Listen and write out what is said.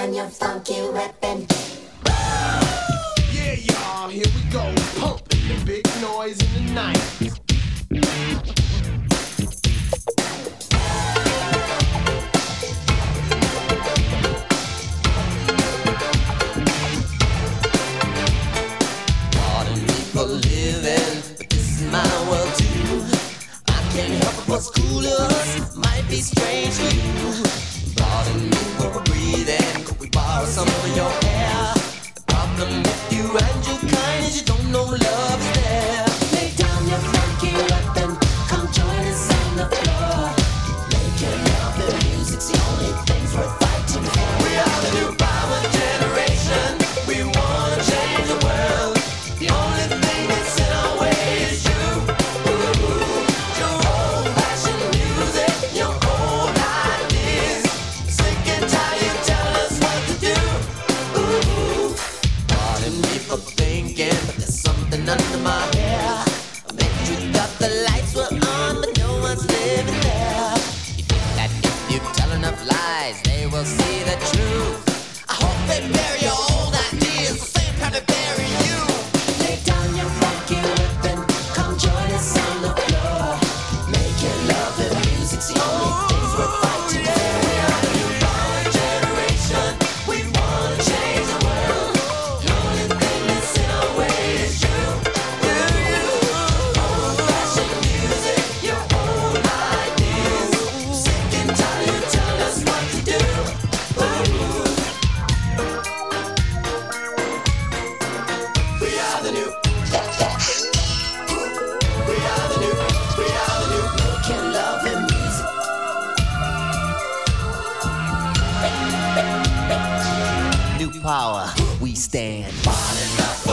down your funky weapon. Yeah, y'all, here we go. Pumping the big noise in the night. For living, but this is my world too. I can't help it, what's cool to us might be strange to you. Pardon me for breathing, could we borrow some of your air? The problem with you and your kind is you don't know love is there. Lay down your funky weapon, come join us on the floor. Making love and music's the only things worth fighting for. We are the new power generation, we wanna change the world. The only thing that's in our way is you. Ooh, your old-fashioned music, your old ideas. Sick and tired, you tell us what to do. Ooh, pardon me for thinking, but there's something under my hair. I bet you thought the lights were on, but no one's living there. You think that if you tell enough lies, they will see the truth. I hope they bury your old ideas the same time they bury you. Lay down your funky weapon, come join us on the floor. Making love and music's the only things we're fighting for. We are the new power generation, we wanna change the world. The only thing that's in our way is you. Old-fashioned music, your old ideas. Sick and tired, you tell us what to do. We are the new. We are the new. We are the new. Making love and music. New power, we stand. Falling up.